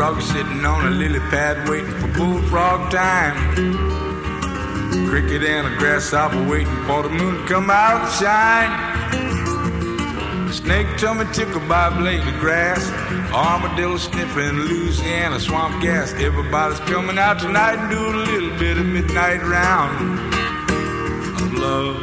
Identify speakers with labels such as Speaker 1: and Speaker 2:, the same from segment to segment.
Speaker 1: dog sitting on a lily pad waiting for bullfrog time. Cricket and a grasshopper waiting for the moon to come out and shine. Snake tummy tickled by a blade of grass. Armadillo sniffing Louisiana swamp gas. Everybody's coming out tonight and do a little bit of midnight round of love.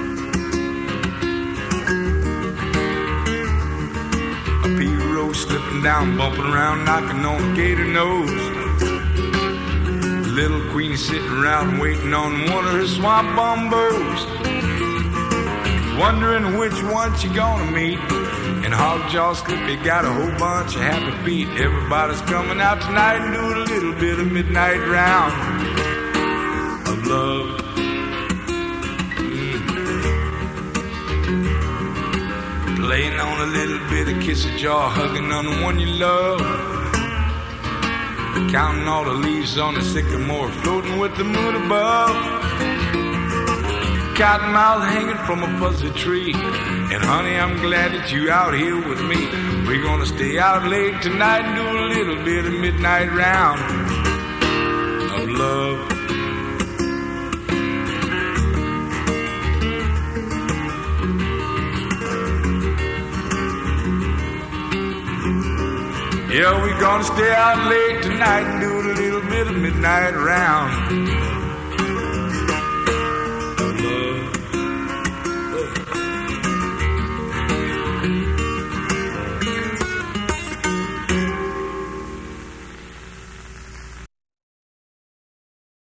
Speaker 1: A P-row slipping down, bumping around, knocking on a gator nose. Little Queenie sitting around waiting on one of her swamp bombos, wondering which one she gonna meet. And Hogjaw Slippy got a whole bunch of happy feet. Everybody's coming out tonight and do a little bit of midnight round of love. Playing on a little bit of kiss a jaw, hugging on the one you love. Counting all the leaves on the sycamore, floating with the moon above. Cottonmouth hanging from a fuzzy tree. And honey, I'm glad that you out here with me. We're gonna stay out late tonight and do a little bit of midnight round of love. Yeah, we're gonna stay out late tonight and do a little bit of midnight round